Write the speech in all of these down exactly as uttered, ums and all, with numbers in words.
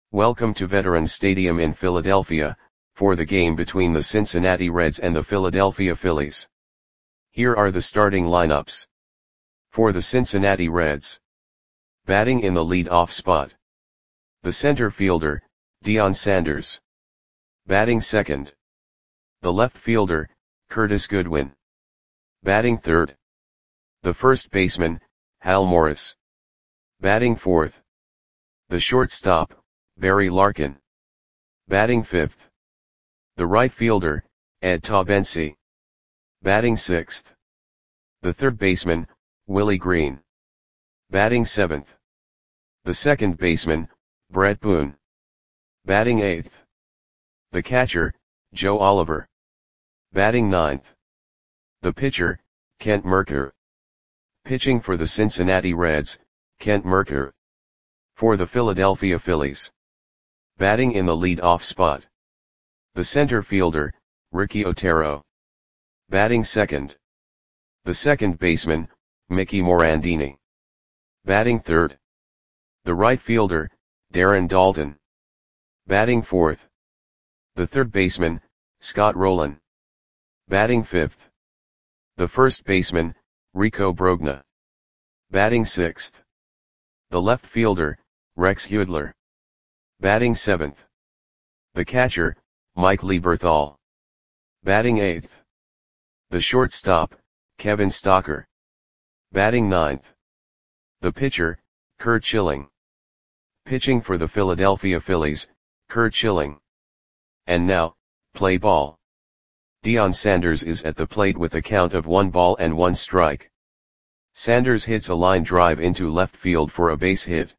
Welcome to Veterans Stadium in Philadelphia, for the game between the Cincinnati Reds and the Philadelphia Phillies. Here are the starting lineups. For the Cincinnati Reds. Batting in the lead-off spot. The center fielder, Deion Sanders. Batting second. The left fielder, Curtis Goodwin. Batting third. The first baseman, Hal Morris. Batting fourth. The shortstop, Barry Larkin. Batting fifth. The right fielder, Ed Taubensee. Batting sixth. The third baseman, Willie Green. Batting seventh. The second baseman, Bret Boone. Batting eighth. The catcher, Joe Oliver. Batting ninth. The pitcher, Kent Mercker. Pitching for the Cincinnati Reds, Kent Mercker. For the Philadelphia Phillies. Batting in the lead-off spot. The center fielder, Ricky Otero. Batting second. The second baseman, Mickey Morandini. Batting third. The right fielder, Darren Daulton. Batting fourth. The third baseman, Scott Rolen. Batting fifth. The first baseman, Rico Brogna. Batting sixth. The left fielder, Rex Hudler. Batting seventh. The catcher, Mike Lieberthal. Batting eighth. The shortstop, Kevin Stocker. Batting ninth. The pitcher, Curt Schilling. Pitching for the Philadelphia Phillies, Curt Schilling. And now, play ball. Deion Sanders is at the plate with a count of one ball and one strike. Sanders hits a line drive into left field for a base hit.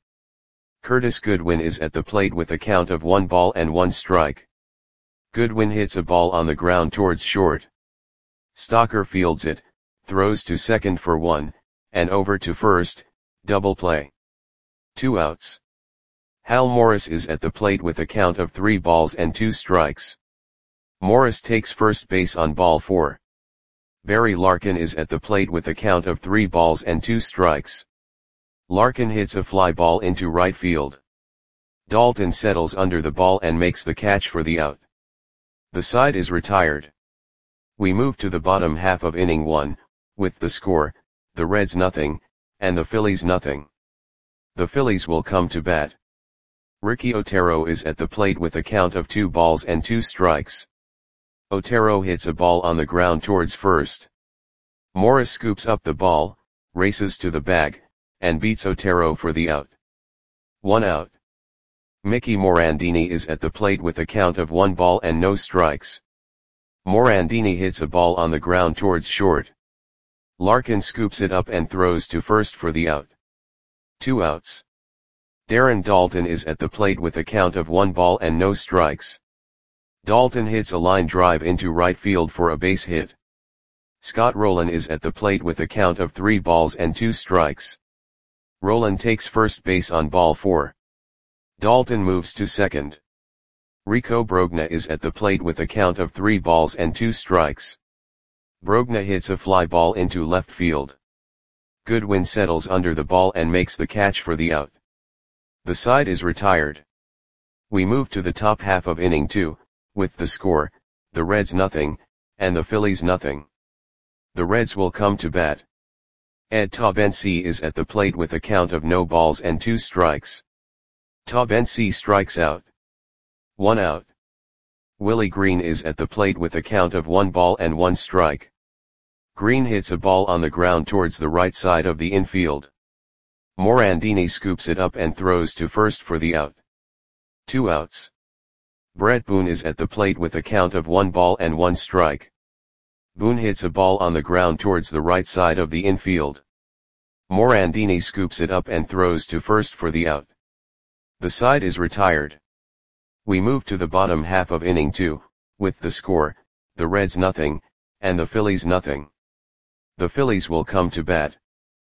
Curtis Goodwin is at the plate with a count of one ball and one strike. Goodwin hits a ball on the ground towards short. Stocker fields it, throws to second for one, and over to first, double play. Two outs. Hal Morris is at the plate with a count of three balls and two strikes. Morris takes first base on ball four. Barry Larkin is at the plate with a count of three balls and two strikes. Larkin hits a fly ball into right field. Daulton settles under the ball and makes the catch for the out. The side is retired. We move to the bottom half of inning one, with the score, the Reds nothing, and the Phillies nothing. The Phillies will come to bat. Ricky Otero is at the plate with a count of two balls and two strikes. Otero hits a ball on the ground towards first. Morris scoops up the ball, races to the bag, and beats Otero for the out. One out. Mickey Morandini is at the plate with a count of one ball and no strikes. Morandini hits a ball on the ground towards short. Larkin scoops it up and throws to first for the out. Two outs. Darren Daulton is at the plate with a count of one ball and no strikes. Daulton hits a line drive into right field for a base hit. Scott Rolen is at the plate with a count of three balls and two strikes. Rolen takes first base on ball four. Daulton moves to second. Rico Brogna is at the plate with a count of three balls and two strikes. Brogna hits a fly ball into left field. Goodwin settles under the ball and makes the catch for the out. The side is retired. We move to the top half of inning two, with the score, the Reds nothing, and the Phillies nothing. The Reds will come to bat. Ed Taubensee is at the plate with a count of no balls and two strikes. Taubensee strikes out. One out. Willie Green is at the plate with a count of one ball and one strike. Green hits a ball on the ground towards the right side of the infield. Morandini scoops it up and throws to first for the out. Two outs. Bret Boone is at the plate with a count of one ball and one strike. Boone hits a ball on the ground towards the right side of the infield. Morandini scoops it up and throws to first for the out. The side is retired. We move to the bottom half of inning two, with the score, the Reds nothing, and the Phillies nothing. The Phillies will come to bat.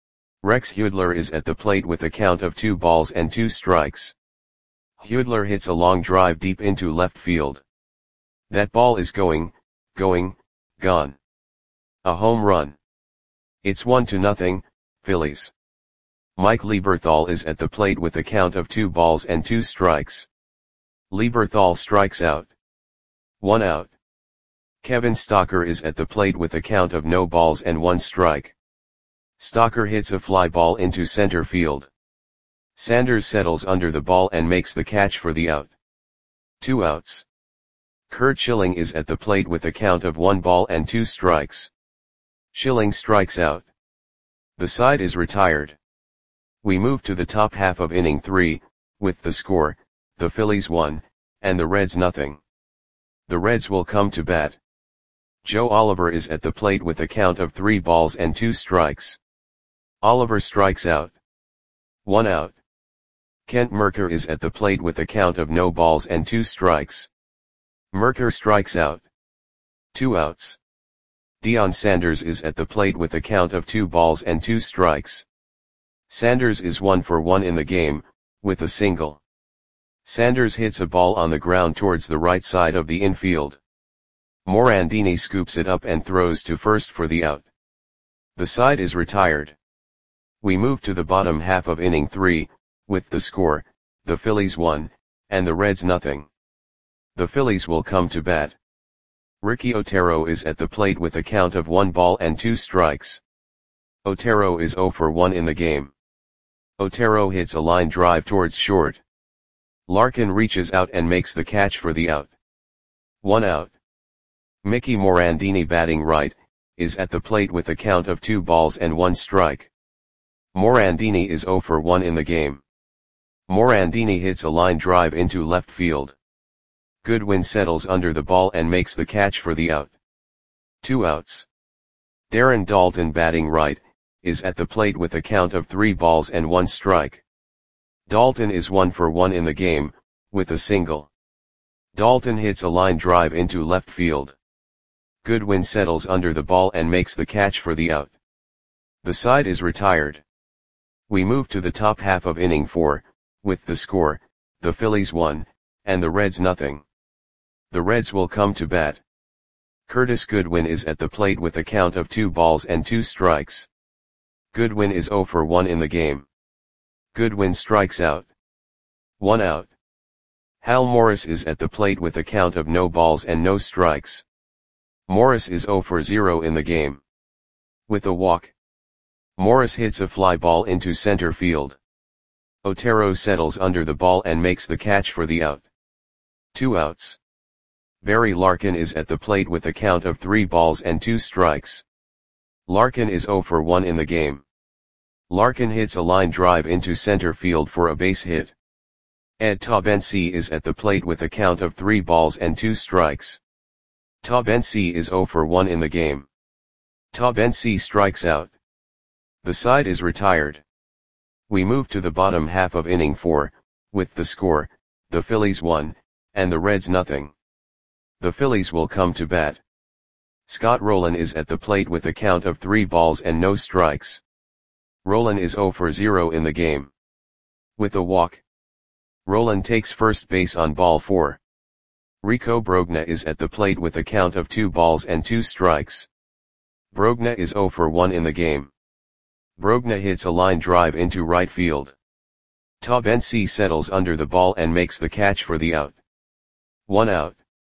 Rex Hudler is at the plate with a count of two balls and two strikes. Hudler hits a long drive deep into left field. That ball is going, going, gone. A home run. It's one to nothing, Phillies. Mike Lieberthal is at the plate with a count of two balls and two strikes. Lieberthal strikes out. One out. Kevin Stocker is at the plate with a count of no balls and one strike. Stocker hits a fly ball into center field. Sanders settles under the ball and makes the catch for the out. Two outs. Curt Schilling is at the plate with a count of one ball and two strikes. Schilling strikes out. The side is retired. We move to the top half of inning three, with the score, the Phillies one, and the Reds nothing. The Reds will come to bat. Joe Oliver is at the plate with a count of three balls and two strikes. Oliver strikes out. One out. Kent Mercker is at the plate with a count of no balls and two strikes. Mercker strikes out. Two outs. Deion Sanders is at the plate with a count of two balls and two strikes. Sanders is one for one in the game, with a single. Sanders hits a ball on the ground towards the right side of the infield. Morandini scoops it up and throws to first for the out. The side is retired. We move to the bottom half of inning three, with the score, the Phillies one, and the Reds nothing. The Phillies will come to bat. Ricky Otero is at the plate with a count of one ball and two strikes. Otero is zero for one in the game. Otero hits a line drive towards short. Larkin reaches out and makes the catch for the out. One out. Mickey Morandini, batting right, is at the plate with a count of two balls and one strike. Morandini is zero for one in the game. Morandini hits a line drive into left field. Goodwin settles under the ball and makes the catch for the out. Two outs. Darren Daulton, batting right, is at the plate with a count of three balls and one strike. Daulton is one for one in the game, with a single. Daulton hits a line drive into left field. Goodwin settles under the ball and makes the catch for the out. The side is retired. We move to the top half of inning four, with the score, the Phillies one, and the Reds nothing. The Reds will come to bat. Curtis Goodwin is at the plate with a count of two balls and two strikes. Goodwin is zero for one in the game. Goodwin strikes out. One out. Hal Morris is at the plate with a count of no balls and no strikes. Morris is zero for zero in the game. With a walk. Morris hits a fly ball into center field. Otero settles under the ball and makes the catch for the out. Two outs. Barry Larkin is at the plate with a count of three balls and two strikes. Larkin is zero for one in the game. Larkin hits a line drive into center field for a base hit. Ed Taubensee is at the plate with a count of three balls and two strikes. Taubensee is zero for one in the game. Taubensee strikes out. The side is retired. We move to the bottom half of inning four, with the score, the Phillies one, and the Reds nothing. The Phillies will come to bat. Scott Rowland is at the plate with a count of three balls and no strikes. Rowland is zero for zero in the game. With a walk. Rowland takes first base on ball four. Rico Brogna is at the plate with a count of two balls and two strikes. Brogna is zero for one in the game. Brogna hits a line drive into right field. Taubensee settles under the ball and makes the catch for the out. One out.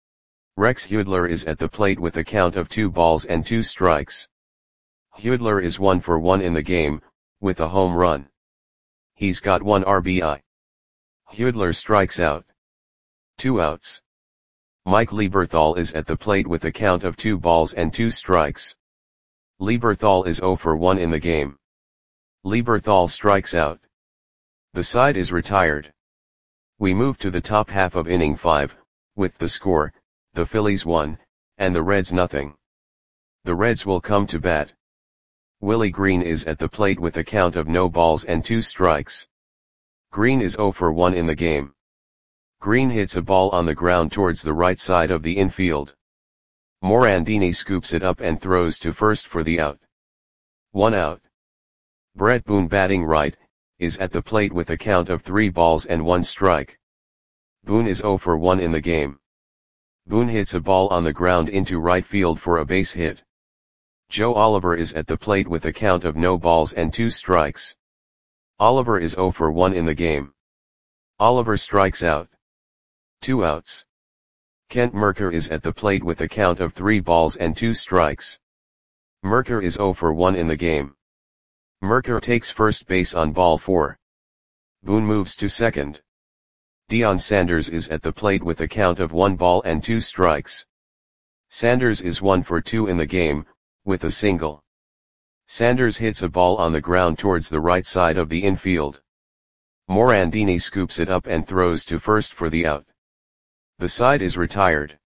Rex Hudler is at the plate with a count of two balls and two strikes. Hudler is one for one in the game, with a home run. He's got one R B I. Hudler strikes out. Two outs. Mike Lieberthal is at the plate with a count of two balls and two strikes. Lieberthal is zero for one in the game. Lieberthal strikes out. The side is retired. We move to the top half of inning five, with the score, the Phillies one, and the Reds nothing. The Reds will come to bat. Willie Green is at the plate with a count of no balls and two strikes. Green is zero for one in the game. Green hits a ball on the ground towards the right side of the infield. Morandini scoops it up and throws to first for the out. One out. Brett Boone, batting right, is at the plate with a count of three balls and one strike. Boone is zero for one in the game. Boone hits a ball on the ground into right field for a base hit. Joe Oliver is at the plate with a count of no balls and two strikes. Oliver is zero for one in the game. Oliver strikes out. Two outs. Kent Mercker is at the plate with a count of three balls and two strikes. Mercker is oh for one in the game. Mercker takes first base on ball four. Boone moves to second. Deion Sanders is at the plate with a count of one ball and two strikes. Sanders is one for two in the game, with a single. Sanders hits a ball on the ground towards the right side of the infield. Morandini scoops it up and throws to first for the out. The side is retired.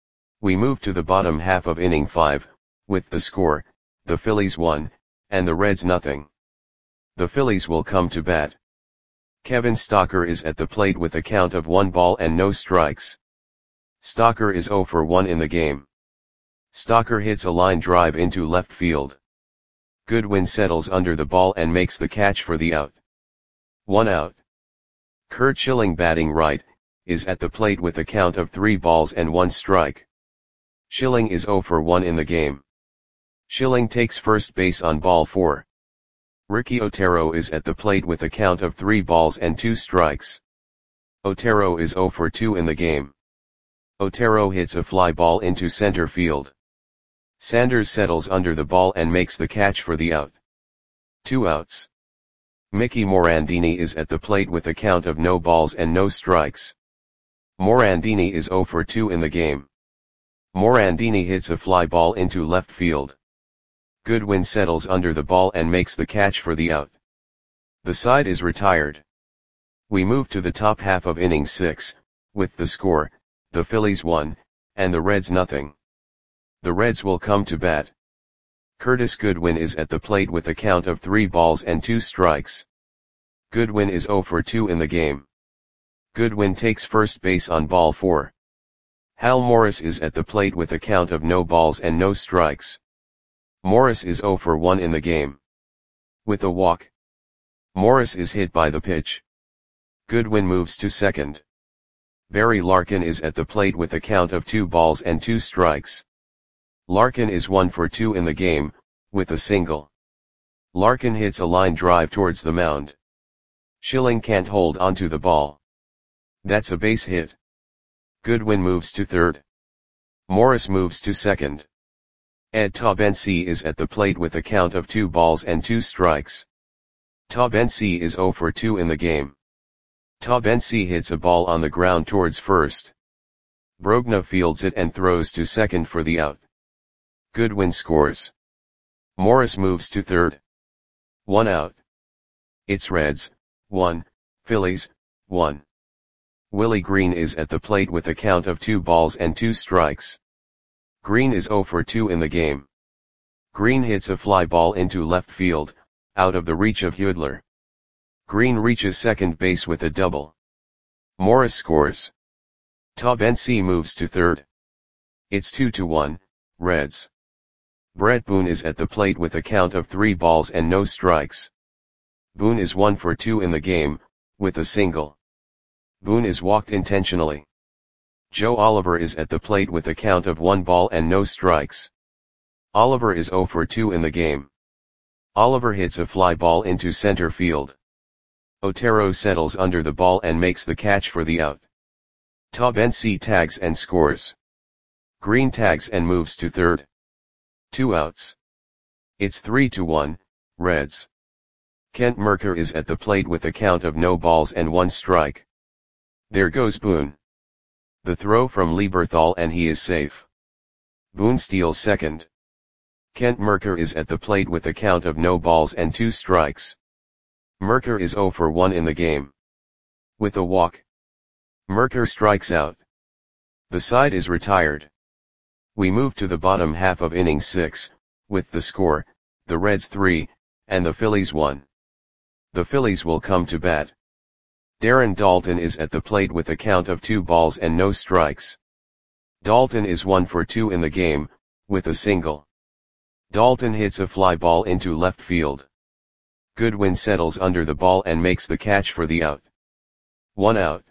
We move to the bottom half of inning five, with the score, the Phillies one, and the Reds nothing. The Phillies will come to bat. Kevin Stocker is at the plate with a count of one ball and no strikes. Stocker is oh for one in the game. Stocker hits a line drive into left field. Goodwin settles under the ball and makes the catch for the out. One out. Curt Schilling, batting right, is at the plate with a count of three balls and one strike. Schilling is oh for one in the game. Schilling takes first base on ball four. Ricky Otero is at the plate with a count of three balls and two strikes. Otero is oh for two in the game. Otero hits a fly ball into center field. Sanders settles under the ball and makes the catch for the out. Two outs. Mickey Morandini is at the plate with a count of no balls and no strikes. Morandini is oh for two in the game. Morandini hits a fly ball into left field. Goodwin settles under the ball and makes the catch for the out. The side is retired. We move to the top half of inning six, with the score, the Phillies one, and the Reds nothing. The Reds will come to bat. Curtis Goodwin is at the plate with a count of three balls and two strikes. Goodwin is oh for two in the game. Goodwin takes first base on ball four. Hal Morris is at the plate with a count of no balls and no strikes. Morris is oh for one in the game. With a walk. Morris is hit by the pitch. Goodwin moves to second. Barry Larkin is at the plate with a count of two balls and two strikes. Larkin is one for two in the game, with a single. Larkin hits a line drive towards the mound. Schilling can't hold onto the ball. That's a base hit. Goodwin moves to third. Morris moves to second. Ed Taubensee is at the plate with a count of two balls and two strikes. Taubensee is oh for two in the game. Taubensee hits a ball on the ground towards first. Brogna fields it and throws to second for the out. Goodwin scores. Morris moves to third. One out. It's Reds, one, Phillies, one. Willie Green is at the plate with a count of two balls and two strikes. Green is oh for two in the game. Green hits a fly ball into left field, out of the reach of Hudler. Green reaches second base with a double. Morris scores. Taubensee moves to third. It's two to one, Reds. Brett Boone is at the plate with a count of three balls and no strikes. Boone is one for two in the game, with a single. Boone is walked intentionally. Joe Oliver is at the plate with a count of one ball and no strikes. Oliver is oh for two in the game. Oliver hits a fly ball into center field. Otero settles under the ball and makes the catch for the out. Taubensee tags and scores. Green tags and moves to third. Two outs. It's three to one, Reds. Kent Mercker is at the plate with a count of no balls and one strike. There goes Boone. The throw from Lieberthal and he is safe. Boone steals second. Kent Mercker is at the plate with a count of no balls and two strikes. Mercker is oh for one in the game. With a walk. Mercker strikes out. The side is retired. We move to the bottom half of inning six, with the score, the Reds three, and the Phillies one. The Phillies will come to bat. Darren Daulton is at the plate with a count of two balls and no strikes. Daulton is one for two in the game, with a single. Daulton hits a fly ball into left field. Goodwin settles under the ball and makes the catch for the out. One out.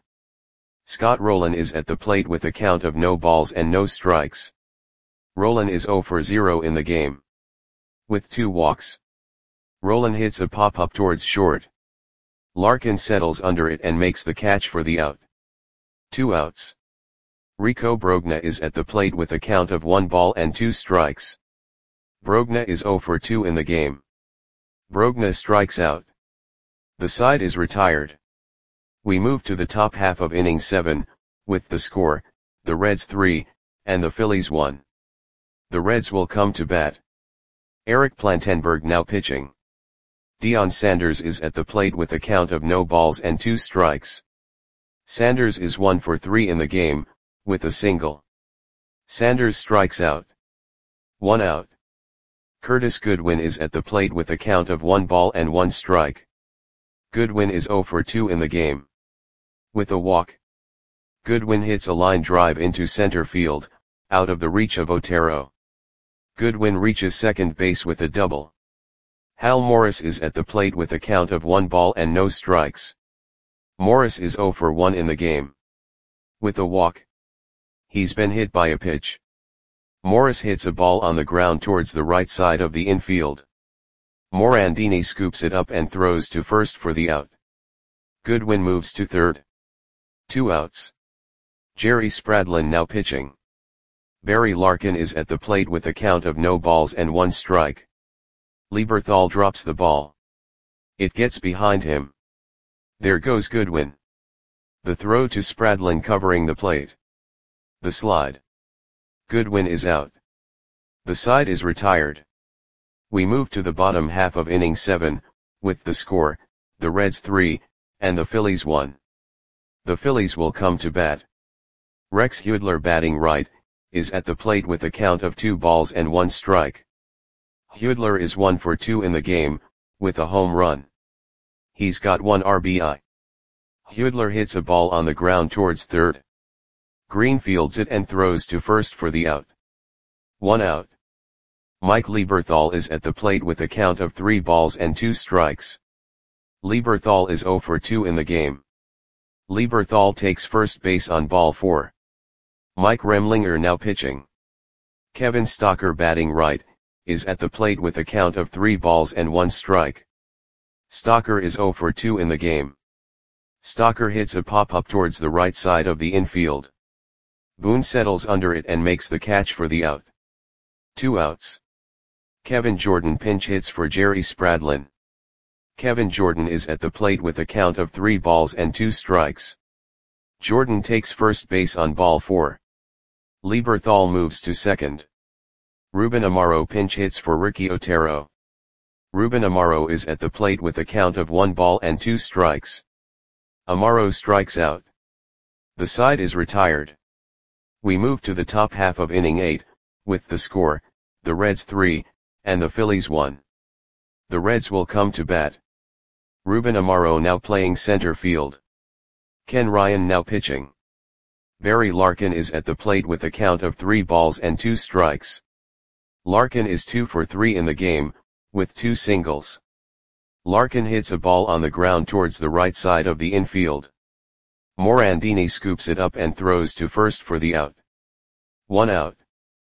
Scott Rowland is at the plate with a count of no balls and no strikes. Rowland is oh for zero in the game. With two walks. Rowland hits a pop-up towards short. Larkin settles under it and makes the catch for the out. Two outs. Rico Brogna is at the plate with a count of one ball and two strikes. Brogna is zero for two in the game. Brogna strikes out. The side is retired. We move to the top half of inning seven, with the score, the Reds three, and the Phillies one. The Reds will come to bat. Eric Plantenberg now pitching. Deion Sanders is at the plate with a count of no balls and two strikes. Sanders is one for three in the game, with a single. Sanders strikes out. One out. Curtis Goodwin is at the plate with a count of one ball and one strike. Goodwin is zero for two in the game. With a walk. Goodwin hits a line drive into center field, out of the reach of Otero. Goodwin reaches second base with a double. Hal Morris is at the plate with a count of one ball and no strikes. Morris is zero for one in the game. With a walk. He's been hit by a pitch. Morris hits a ball on the ground towards the right side of the infield. Morandini scoops it up and throws to first for the out. Goodwin moves to third. Two outs. Jerry Spradlin now pitching. Barry Larkin is at the plate with a count of no balls and one strike. Lieberthal drops the ball. It gets behind him. There goes Goodwin. The throw to Spradlin covering the plate. The slide. Goodwin is out. The side is retired. We move to the bottom half of inning seven, with the score, the Reds three, and the Phillies one. The Phillies will come to bat. Rex Hudler batting right, is at the plate with a count of two balls and one strike. Hudler is one for two in the game, with a home run. He's got one R B I. Hudler hits a ball on the ground towards third. Green fields it and throws to first for the out. One out. Mike Lieberthal is at the plate with a count of three balls and two strikes. Lieberthal is zero for two in the game. Lieberthal takes first base on ball four. Mike Remlinger now pitching. Kevin Stocker batting right, is at the plate with a count of three balls and one strike. Stocker is zero for two in the game. Stocker hits a pop-up towards the right side of the infield. Boone settles under it and makes the catch for the out. Two outs. Kevin Jordan pinch hits for Jerry Spradlin. Kevin Jordan is at the plate with a count of three balls and two strikes. Jordan takes first base on ball four. Lieberthal moves to second. Ruben Amaro pinch hits for Ricky Otero. Ruben Amaro is at the plate with a count of one ball and two strikes. Amaro strikes out. The side is retired. We move to the top half of inning eight, with the score, the Reds three, and the Phillies one. The Reds will come to bat. Ruben Amaro now playing center field. Ken Ryan now pitching. Barry Larkin is at the plate with a count of three balls and two strikes. Larkin is two for three in the game, with two singles. Larkin hits a ball on the ground towards the right side of the infield. Morandini scoops it up and throws to first for the out. One out.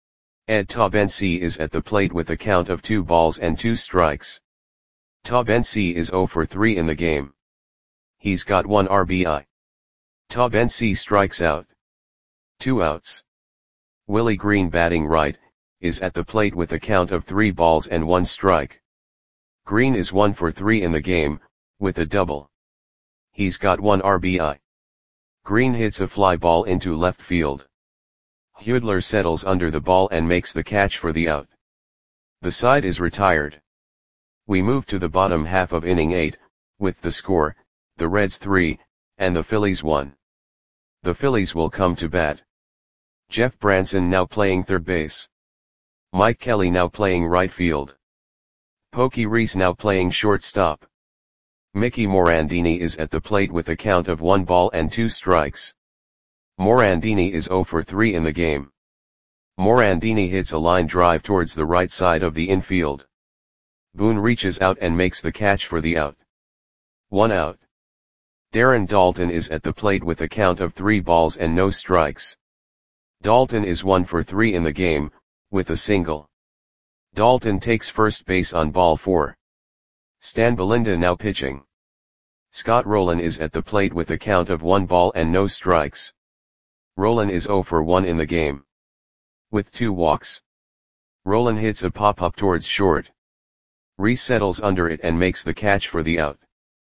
Ed Taubensee is at the plate with a count of two balls and two strikes. Taubensee is zero for three in the game. He's got one R B I. Taubensee strikes out. Two outs. Willie Green batting right, is at the plate with a count of three balls and one strike. Green is one for three in the game, with a double. He's got one R B I. Green hits a fly ball into left field. Hudler settles under the ball and makes the catch for the out. The side is retired. We move to the bottom half of inning eight, with the score, the Reds three, and the Phillies one. The Phillies will come to bat. Jeff Branson now playing third base. Mike Kelly now playing right field. Pokey Reese now playing shortstop. Mickey Morandini is at the plate with a count of one ball and two strikes. Morandini is zero for three in the game. Morandini hits a line drive towards the right side of the infield. Boone reaches out and makes the catch for the out. One out. Darren Daulton is at the plate with a count of three balls and no strikes. Daulton is one for three in the game, with a single. Daulton takes first base on ball four. Stan Belinda now pitching. Scott Rowland is at the plate with a count of one ball and no strikes. Roland is zero for one in the game. With two walks. Roland hits a pop-up towards short. Reese settles under it and makes the catch for the out.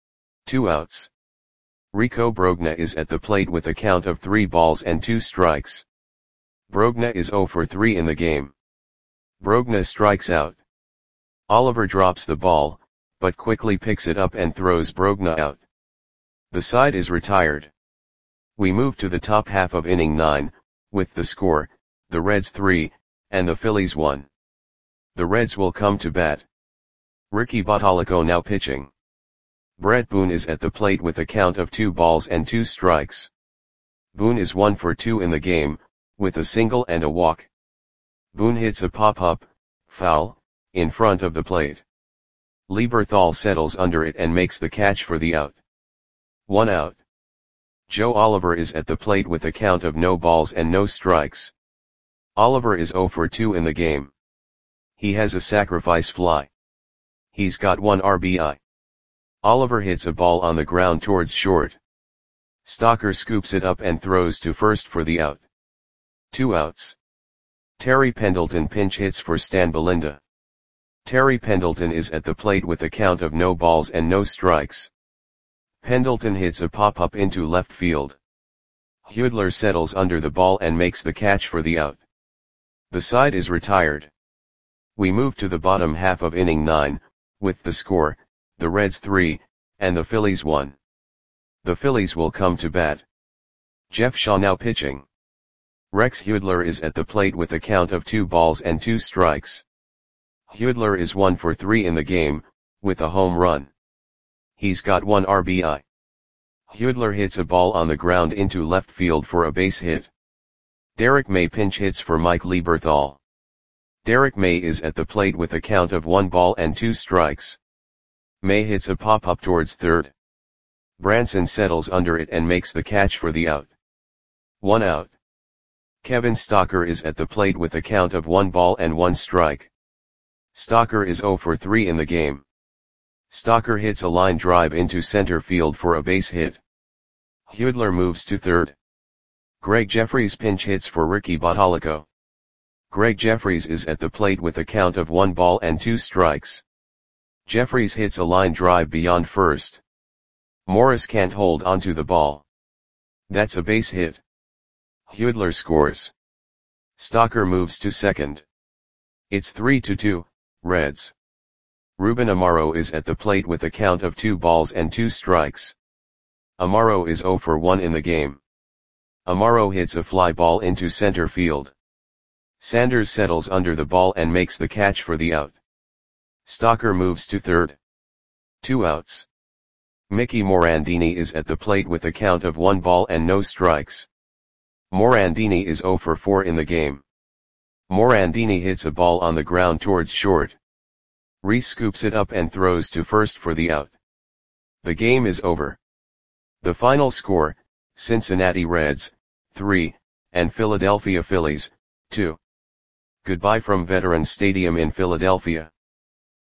Two outs. Rico Brogna is at the plate with a count of three balls and two strikes. Brogna is zero for three in the game. Brogna strikes out. Oliver drops the ball, but quickly picks it up and throws Brogna out. The side is retired. We move to the top half of inning nine, with the score, the Reds three, and the Phillies one. The Reds will come to bat. Ricky Bottalico now pitching. Brett Boone is at the plate with a count of two balls and two strikes. Boone is one for two in the game, with a single and a walk. Boone hits a pop-up, foul, in front of the plate. Lieberthal settles under it and makes the catch for the out. One out. Joe Oliver is at the plate with a count of no balls and no strikes. Oliver is zero for two in the game. He has a sacrifice fly. He's got one R B I. Oliver hits a ball on the ground towards short. Stalker scoops it up and throws to first for the out. Two outs. Terry Pendleton pinch hits for Stan Belinda. Terry Pendleton is at the plate with a count of no balls and no strikes. Pendleton hits a pop-up into left field. Hudler settles under the ball and makes the catch for the out. The side is retired. We move to the bottom half of inning nine, with the score, the Reds three, and the Phillies one. The Phillies will come to bat. Jeff Shaw now pitching. Rex Hudler is at the plate with a count of two balls and two strikes. Hudler is one for three in the game, with a home run. He's got one R B I. Hudler hits a ball on the ground into left field for a base hit. Derek May pinch hits for Mike Lieberthal. Derek May is at the plate with a count of one ball and two strikes. May hits a pop-up towards third. Branson settles under it and makes the catch for the out. One out. Kevin Stalker is at the plate with a count of one ball and one strike. Stalker is zero for three in the game. Stalker hits a line drive into center field for a base hit. Hudler moves to third. Greg Jeffries pinch hits for Ricky Bottalico. Greg Jeffries is at the plate with a count of one ball and two strikes. Jeffries hits a line drive beyond first. Morris can't hold onto the ball. That's a base hit. Hudler scores. Stalker moves to second. It's three to two, Reds. Ruben Amaro is at the plate with a count of two balls and two strikes. Amaro is zero for one in the game. Amaro hits a fly ball into center field. Sanders settles under the ball and makes the catch for the out. Stalker moves to third. Two outs. Mickey Morandini is at the plate with a count of one ball and no strikes. Morandini is zero for four in the game. Morandini hits a ball on the ground towards short. Reese scoops it up and throws to first for the out. The game is over. The final score, Cincinnati Reds, three, and Philadelphia Phillies, two. Goodbye from Veterans Stadium in Philadelphia.